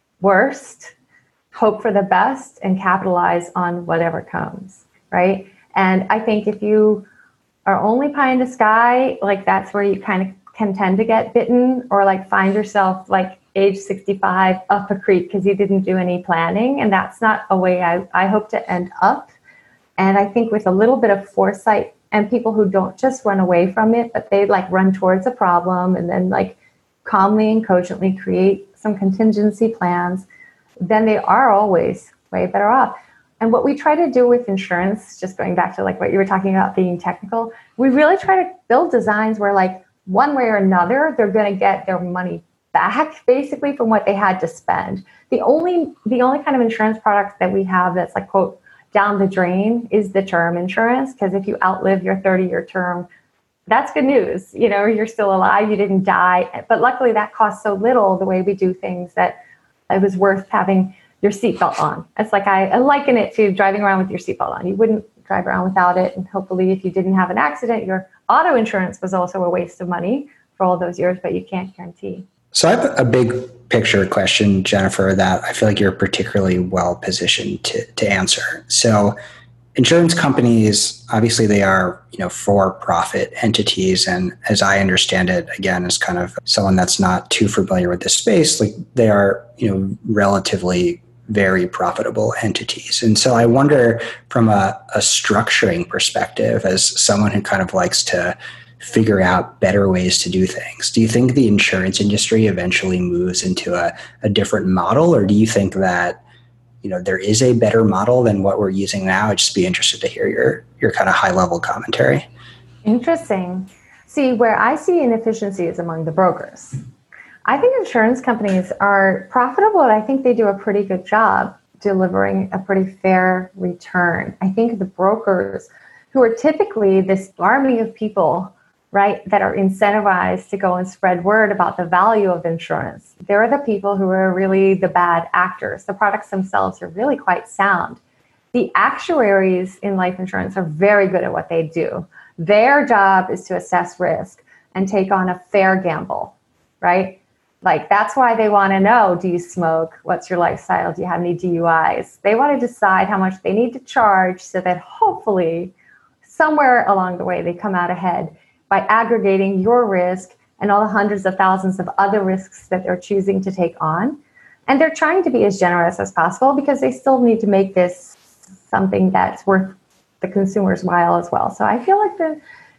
worst, hope for the best, and capitalize on whatever comes, right? And I think if you are only pie in the sky, like that's where you kind of can tend to get bitten, or like find yourself like age sixty-five up a creek because you didn't do any planning. And that's not a way I, I hope to end up. And I think with a little bit of foresight, and people who don't just run away from it, but they like run towards a problem and then like calmly and cogently create some contingency plans, then they are always way better off. And what we try to do with insurance, just going back to like what you were talking about being technical, we really try to build designs where like one way or another, they're going to get their money back basically from what they had to spend. The only, the only kind of insurance product that we have that's like, quote, down the drain is the term insurance. Because if you outlive your thirty year term, that's good news. You know, you're still alive, you didn't die. But luckily that costs so little the way we do things that it was worth having your seatbelt on. It's like I, I liken it to driving around with your seatbelt on. You wouldn't drive around without it. And hopefully if you didn't have an accident, your auto insurance was also a waste of money for all those years, but you can't guarantee. So I have a big picture question, Jennifer, that I feel like you're particularly well positioned to, to answer. So insurance companies, obviously they are, you know, for-profit entities. And as I understand it, again, as kind of someone that's not too familiar with this space, like they are, you know, relatively very profitable entities. And so I wonder from a, a structuring perspective, as someone who kind of likes to figure out better ways to do things, do you think the insurance industry eventually moves into a, a different model? Or do you think that, you know, there is a better model than what we're using now? I'd just be interested to hear your, your kind of high level commentary. Interesting. See, where I see inefficiency is among the brokers. I think insurance companies are profitable, and I think they do a pretty good job delivering a pretty fair return. I think the brokers, who are typically this army of people, right, that are incentivized to go and spread word about the value of insurance, they're the people who are really the bad actors. The products themselves are really quite sound. The actuaries in life insurance are very good at what they do. Their job is to assess risk and take on a fair gamble, right? Like that's why they want to know, do you smoke? What's your lifestyle? Do you have any D U Is? They want to decide how much they need to charge so that hopefully somewhere along the way they come out ahead by aggregating your risk and all the hundreds of thousands of other risks that they're choosing to take on. And they're trying to be as generous as possible because they still need to make this something that's worth the consumer's while as well. So I feel like the,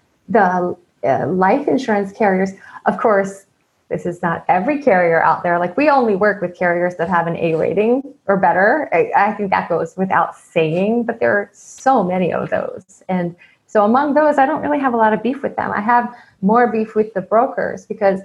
the uh, life insurance carriers, of course, this is not every carrier out there. Like we only work with carriers that have an A rating or better. I, I think that goes without saying, but there are so many of those. And so among those, I don't really have a lot of beef with them. I have more beef with the brokers because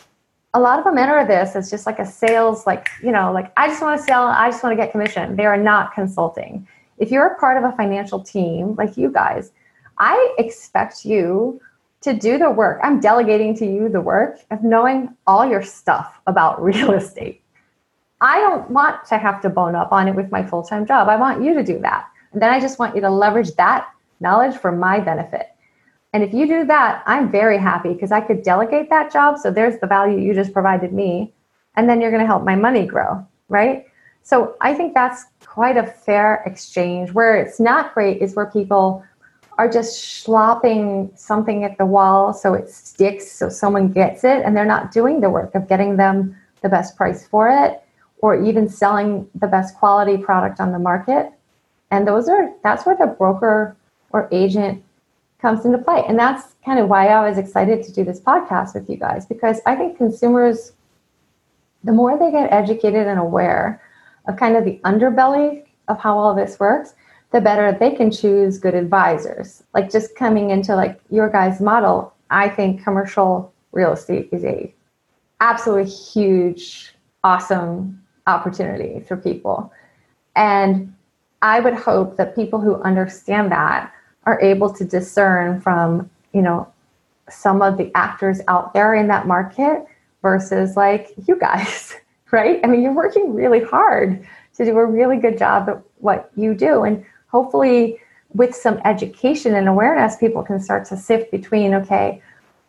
a lot of them enter this as just like a sales, like, you know, like I just want to sell, I just want to get commission. They are not consulting. If you're a part of a financial team like you guys, I expect you to do the work. I'm delegating to you the work of knowing all your stuff about real estate. I don't want to have to bone up on it with my full-time job. I want you to do that. And then I just want you to leverage that knowledge for my benefit. And if you do that, I'm very happy because I could delegate that job. So there's the value you just provided me. And then you're going to help my money grow, right? So I think that's quite a fair exchange. Where it's not great is where people are just slopping something at the wall so it sticks, so someone gets it, and they're not doing the work of getting them the best price for it, or even selling the best quality product on the market. And those are, that's where the broker or agent comes into play. And that's kind of why I was excited to do this podcast with you guys, because I think consumers, the more they get educated and aware of kind of the underbelly of how all this works, the better they can choose good advisors. Like just coming into like your guys' model, I think commercial real estate is a absolutely huge, awesome opportunity for people. And I would hope that people who understand that are able to discern from, you know, some of the actors out there in that market versus like you guys, right? I mean, you're working really hard to do a really good job at what you do. And hopefully with some education and awareness, people can start to sift between, okay,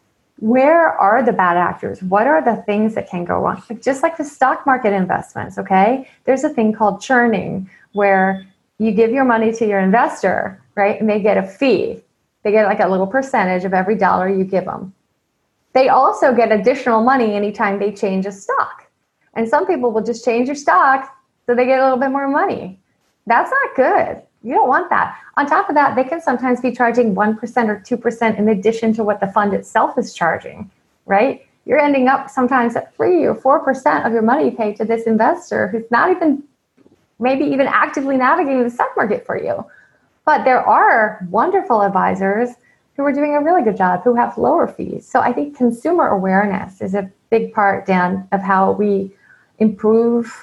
where are the bad actors? What are the things that can go wrong? Like, just like the stock market investments, okay? There's a thing called churning where you give your money to your investor, right? And they get a fee. They get like a little percentage of every dollar you give them. They also get additional money anytime they change a stock. And some people will just change your stock so they get a little bit more money. That's not good. You don't want that. On top of that, they can sometimes be charging one percent or two percent in addition to what the fund itself is charging, right? You're ending up sometimes at three or four percent of your money paid to this investor who's not even, maybe even actively navigating the stock market for you. But there are wonderful advisors who are doing a really good job, who have lower fees. So I think consumer awareness is a big part, Dan, of how we improve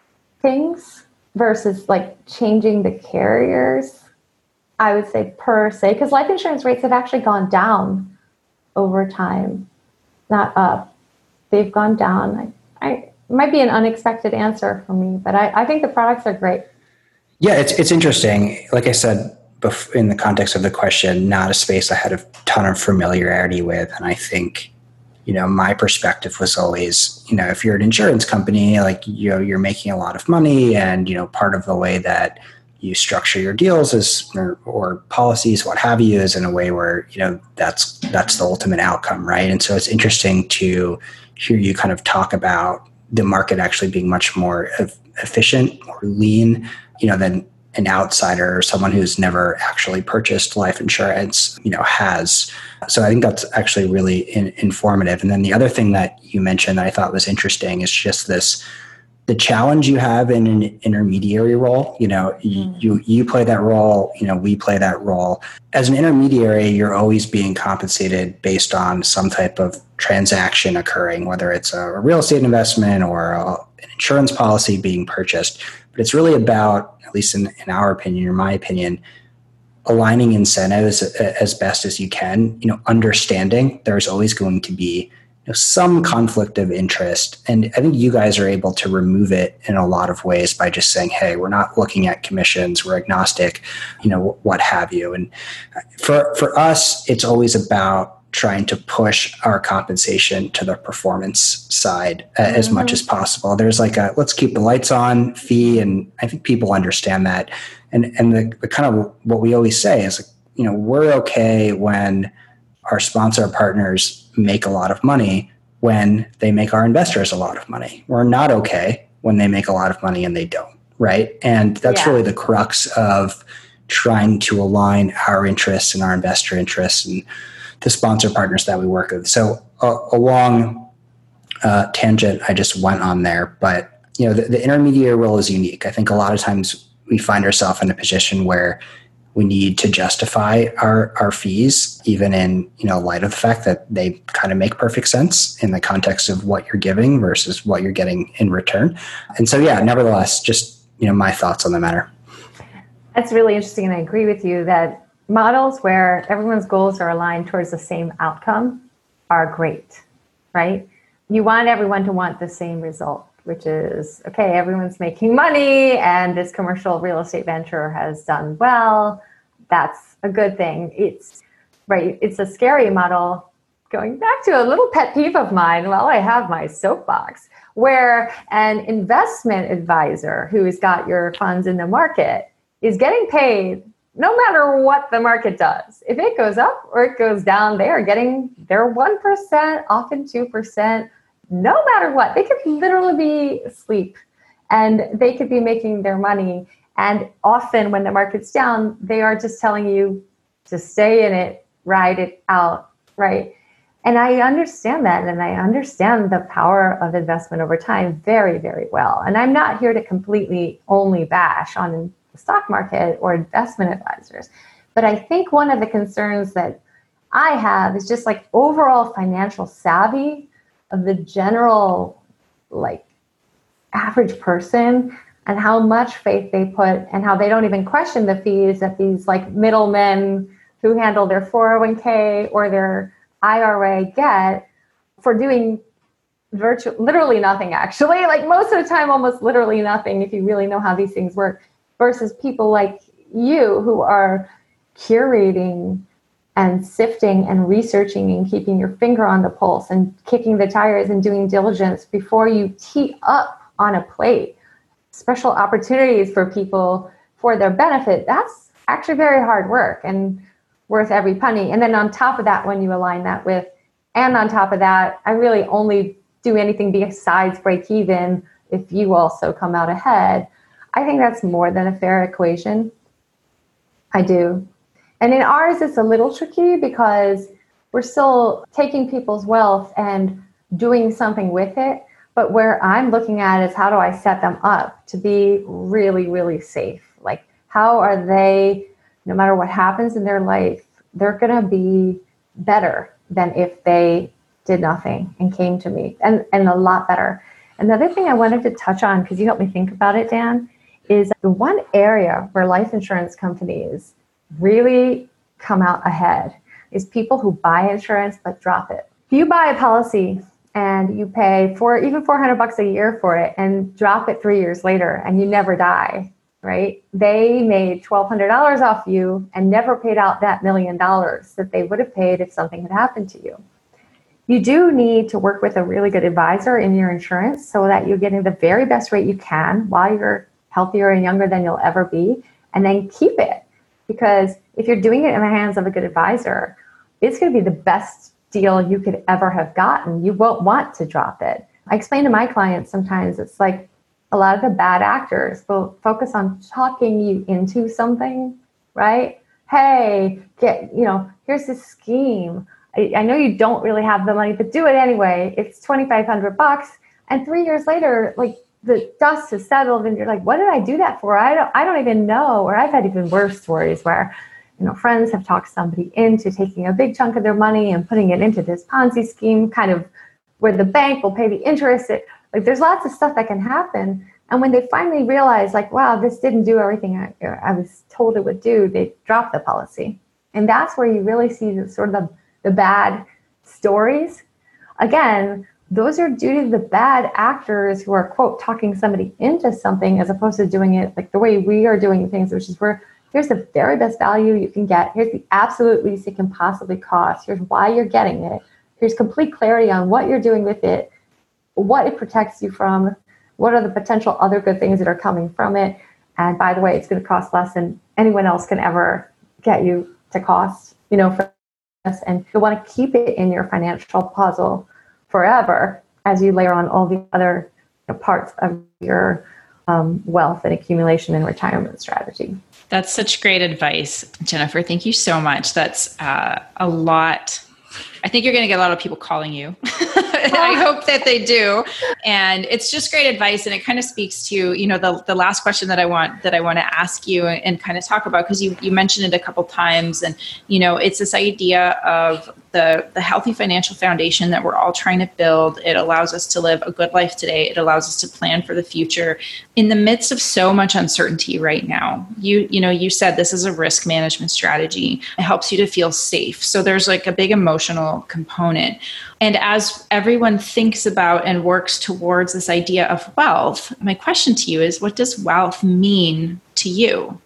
things versus like changing the carriers, I would say per se, because life insurance rates have actually gone down over time, not up. They've gone down. I, I it might be an unexpected answer for me, but I, I think the products are great. Yeah, it's it's interesting. Like I said, in the context of the question, not a space I had a ton of familiarity with. And I think, you know, my perspective was always, you know, if you're an insurance company, like, you know, you're making a lot of money, and, you know, part of the way that you structure your deals is, or, or policies, what have you, is in a way where, you know, that's, that's the ultimate outcome. Right. And so it's interesting to hear you kind of talk about the market actually being much more efficient or lean, you know, than an outsider or someone who's never actually purchased life insurance, you know, has. So I think that's actually really in, informative. And then the other thing that you mentioned that I thought was interesting is just this, the challenge you have in an intermediary role. You know, mm-hmm. you, you play that role, you know, we play that role. As an intermediary, you're always being compensated based on some type of transaction occurring, whether it's a real estate investment or a, an insurance policy being purchased. But it's really about, at least in, in our opinion, or my opinion, aligning incentives as best as you can, you know, understanding there's always going to be, you know, some conflict of interest. And I think you guys are able to remove it in a lot of ways by just saying, hey, we're not looking at commissions, we're agnostic, you know, what have you. And for, for us, it's always about trying to push our compensation to the performance side uh, mm-hmm. as much as possible. There's like a, let's keep the lights on fee. And I think people understand that. And, and the, the kind of what we always say is, you know, we're okay when our sponsor partners make a lot of money, when they make our investors a lot of money. We're not okay when they make a lot of money and they don't. Right. And that's yeah. really the crux of trying to align our interests and our investor interests and the sponsor partners that we work with. So uh, a long uh, tangent I just went on there, but you know, the, the intermediary role is unique. I think a lot of times we find ourselves in a position where we need to justify our, our fees, even in, you know, light of the fact that they kind of make perfect sense in the context of what you're giving versus what you're getting in return. And so, yeah, nevertheless, just, you know, my thoughts on the matter. That's really interesting. And I agree with you that models where everyone's goals are aligned towards the same outcome are great, right? You want everyone to want the same result, which is, okay, everyone's making money and this commercial real estate venture has done well. That's a good thing. It's right. It's a scary model. Going back to a little pet peeve of mine, while I have my soapbox, where an investment advisor who has got your funds in the market is getting paid no matter what the market does. If it goes up or it goes down, they are getting their one percent, often two percent, no matter what. They could literally be asleep and they could be making their money. And often when the market's down, they are just telling you to stay in it, ride it out, right? And I understand that. And I understand the power of investment over time very, very well. And I'm not here to completely only bash on the stock market or investment advisors. But I think one of the concerns that I have is just like overall financial savvy of the general, like, average person, and how much faith they put and how they don't even question the fees that these like middlemen who handle their four oh one k or their I R A get for doing virtually literally nothing, actually. Like most of the time, almost literally nothing if you really know how these things work, versus people like you who are curating and sifting and researching and keeping your finger on the pulse and kicking the tires and doing diligence before you tee up on a plate special opportunities for people for their benefit. That's actually very hard work and worth every penny. And then on top of that, when you align that with, and on top of that, I really only do anything besides break even if you also come out ahead. I think that's more than a fair equation. I do. And in ours, it's a little tricky because we're still taking people's wealth and doing something with it. But where I'm looking at is how do I set them up to be really, really safe? Like, how are they, no matter what happens in their life, they're going to be better than if they did nothing and came to me, and, and a lot better. Another thing I wanted to touch on, because you helped me think about it, Dan, is the one area where life insurance companies really come out ahead is people who buy insurance but drop it. If you buy a policy and you pay for even four hundred bucks a year for it and drop it three years later and you never die, right? They made twelve hundred dollars off you and never paid out that million dollars that they would have paid if something had happened to you. You do need to work with a really good advisor in your insurance so that you're getting the very best rate you can while you're healthier and younger than you'll ever be, and then keep it. Because if you're doing it in the hands of a good advisor, it's going to be the best deal you could ever have gotten. You won't want to drop it. I explain to my clients sometimes it's like a lot of the bad actors will focus on talking you into something, right? Hey, get, you know, here's this scheme. I, I know you don't really have the money, but do it anyway. It's twenty-five hundred bucks. And three years later, like the dust has settled and you're like, what did I do that for? I don't, I don't even know. Or I've had even worse stories where, you know, friends have talked somebody into taking a big chunk of their money and putting it into this Ponzi scheme, kind of where the bank will pay the interest. It, like there's lots of stuff that can happen. And when they finally realize, like, wow, this didn't do everything I, I was told it would do, they drop the policy. And that's where you really see the, sort of the, the bad stories. Again, those are due to the bad actors who are, quote, talking somebody into something as opposed to doing it like the way we are doing things, which is where here's the very best value you can get. Here's the absolute least it can possibly cost. Here's why you're getting it. Here's complete clarity on what you're doing with it, what it protects you from, what are the potential other good things that are coming from it. And by the way, it's going to cost less than anyone else can ever get you to cost, you know, for us. And you'll want to keep it in your financial puzzle forever as you layer on all the other parts of your um, wealth and accumulation and retirement strategy. That's such great advice, Jennifer. Thank you so much. That's uh, a lot. I think you're going to get a lot of people calling you. I hope that they do. And it's just great advice. And it kind of speaks to, you know, the, the last question that I want, that I want to ask you and, and kind of talk about, because you, you mentioned it a couple times. And, you know, it's this idea of the, the healthy financial foundation that we're all trying to build. It allows us to live a good life today. It allows us to plan for the future in the midst of so much uncertainty right now. You, you know, you said this is a risk management strategy. It helps you to feel safe. So there's like a big emotional component. And as everyone thinks about and works towards this idea of wealth, my question to you is, what does wealth mean to you?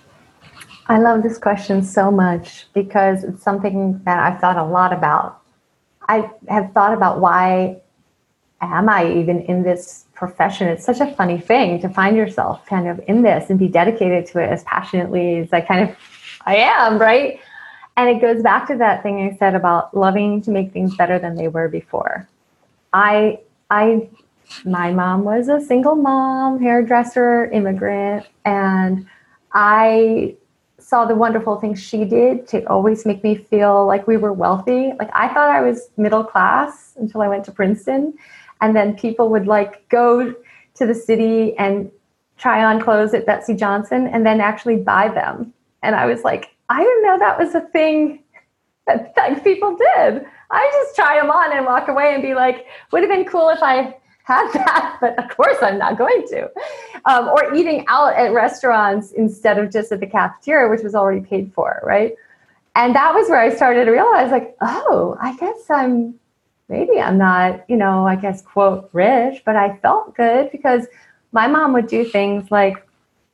I love this question so much because it's something that I've thought a lot about. I have thought about why am I even in this profession? It's such a funny thing to find yourself kind of in this and be dedicated to it as passionately as I kind of I am, right? And it goes back to that thing I said about loving to make things better than they were before. I, I, my mom was a single mom, hairdresser, immigrant, and I saw the wonderful things she did to always make me feel like we were wealthy. Like I thought I was middle class until I went to Princeton, and then people would like go to the city and try on clothes at Betsy Johnson and then actually buy them. And I was like, I didn't know that was a thing that, that people did. I just try them on and walk away and be like, would have been cool if I had that, but of course I'm not going to. Um, or eating out at restaurants instead of just at the cafeteria, which was already paid for, right? And that was where I started to realize, like, oh, I guess I'm, maybe I'm not, you know, I guess, quote, rich, but I felt good because my mom would do things like,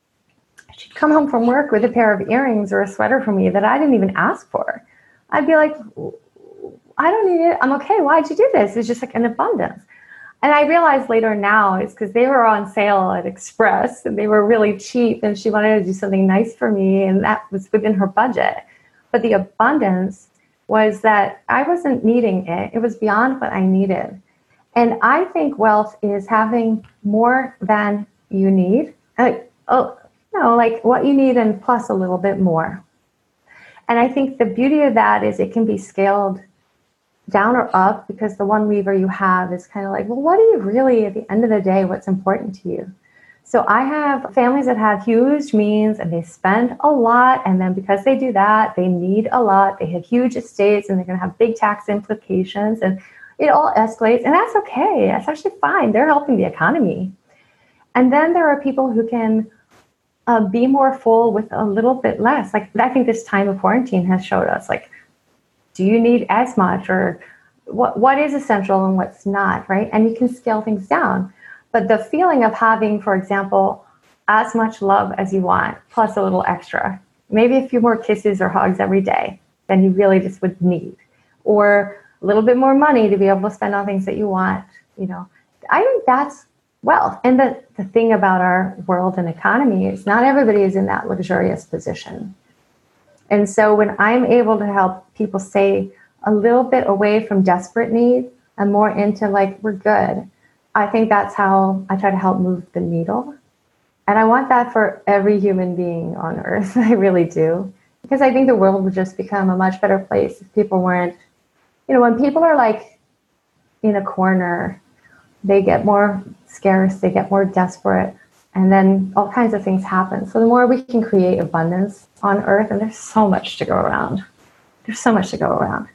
she'd come home from work with a pair of earrings or a sweater for me that I didn't even ask for. I'd be like, I don't need it. I'm okay. Why'd you do this? It's just like an abundance. And I realized later now it's because they were on sale at Express and they were really cheap and she wanted to do something nice for me and that was within her budget. But the abundance was that I wasn't needing it. It was beyond what I needed. And I think wealth is having more than you need. Like, oh, no, like what you need and plus a little bit more. And I think the beauty of that is it can be scaled down or up because the one lever you have is kind of like, well, what do you really, at the end of the day, what's important to you? So I have families that have huge means and they spend a lot. And then because they do that, they need a lot. They have huge estates and they're going to have big tax implications and it all escalates. And that's okay. That's actually fine. They're helping the economy. And then there are people who can uh, be more full with a little bit less. Like I think this time of quarantine has showed us, like, do you need as much or what what is essential and what's not, right? And you can scale things down. But the feeling of having, for example, as much love as you want, plus a little extra, maybe a few more kisses or hugs every day than you really just would need, or a little bit more money to be able to spend on things that you want, you know, I think that's wealth. And the, the thing about our world and economy is not everybody is in that luxurious position. And so when I'm able to help people stay a little bit away from desperate need and more into like, we're good, I think that's how I try to help move the needle. And I want that for every human being on earth. I really do. Because I think the world would just become a much better place if people weren't, you know, when people are like in a corner, they get more scarce, they get more desperate, and then all kinds of things happen. So the more we can create abundance on earth, and there's so much to go around. There's so much to go around.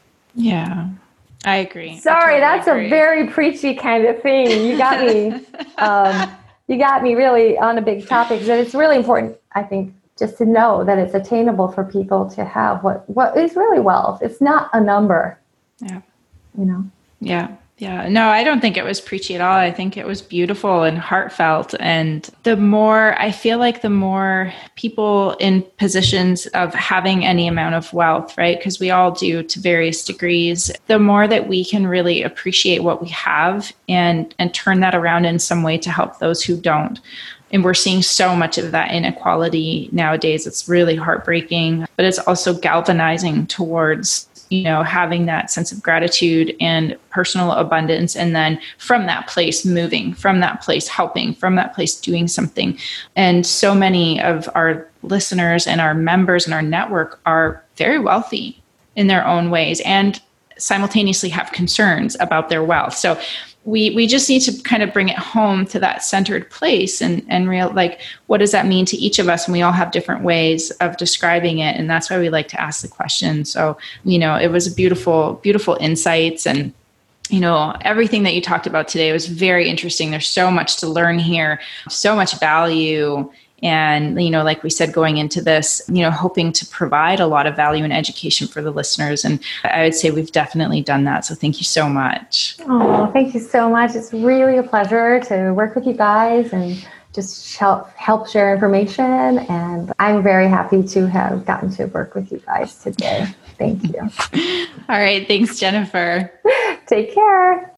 Yeah. I agree. Sorry, I totally that's agree. a very preachy kind of thing. You got me. um, you got me really on a big topic. That it's really important, I think, just to know that it's attainable for people to have what what is really wealth. It's not a number. Yeah. You know. Yeah. Yeah. No, I don't think it was preachy at all. I think it was beautiful and heartfelt. And the more, I feel like the more people in positions of having any amount of wealth, right? Because we all do to various degrees, the more that we can really appreciate what we have and, and turn that around in some way to help those who don't. And we're seeing so much of that inequality nowadays. It's really heartbreaking, but it's also galvanizing towards, you know, having that sense of gratitude and personal abundance. And then from that place, moving, from that place, helping, from that place, doing something. And so many of our listeners and our members and our network are very wealthy in their own ways and simultaneously have concerns about their wealth. So we we just need to kind of bring it home to that centered place and, and real, like, what does that mean to each of us? And we all have different ways of describing it. And that's why we like to ask the question. So, you know, it was beautiful, beautiful insights. And, you know, everything that you talked about today was very interesting. There's so much to learn here, so much value. And, you know, like we said, going into this, you know, hoping to provide a lot of value and education for the listeners. And I would say we've definitely done that. So thank you so much. Oh, thank you so much. It's really a pleasure to work with you guys and just help, help share information. And I'm very happy to have gotten to work with you guys today. Thank you. All right. Thanks, Jennifer. Take care.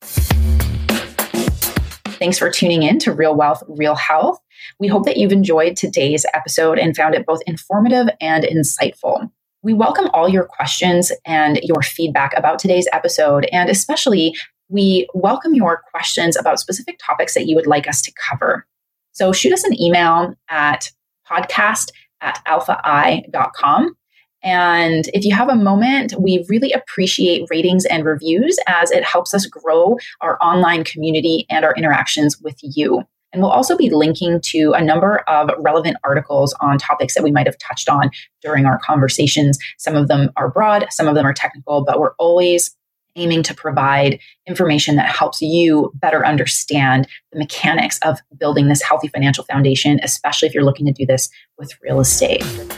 Thanks for tuning in to Real Wealth, Real Health. We hope that you've enjoyed today's episode and found it both informative and insightful. We welcome all your questions and your feedback about today's episode, and especially we welcome your questions about specific topics that you would like us to cover. So shoot us an email at podcast at alpha i dot com. And if you have a moment, we really appreciate ratings and reviews as it helps us grow our online community and our interactions with you. And we'll also be linking to a number of relevant articles on topics that we might have touched on during our conversations. Some of them are broad, some of them are technical, but we're always aiming to provide information that helps you better understand the mechanics of building this healthy financial foundation, especially if you're looking to do this with real estate.